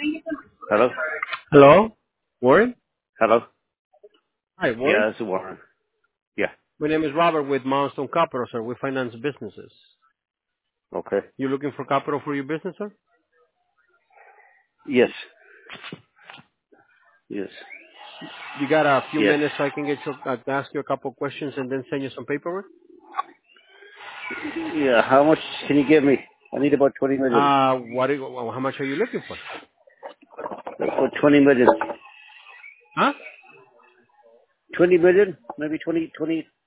Hello? Hello, Warren? Hello? Hi, Warren. Yeah, this is Warren. Yeah. My name is Robert with Milestone Capital, sir. We finance businesses. Okay. You looking for capital for your business, sir? Yes. Yes. You got a few Yes. minutes so I can ask you a couple of questions and then send you some paperwork? Yeah, how much can you give me? I need about 20 million. How much are you looking for? About 20 million. Huh? 20 million? Maybe 20, 20.